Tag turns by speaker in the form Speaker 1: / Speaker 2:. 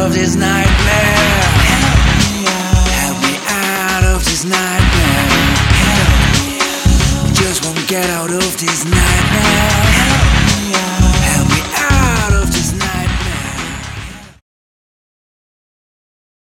Speaker 1: of this nightmare. Help me out of this nightmare. Just won't get out of this nightmare.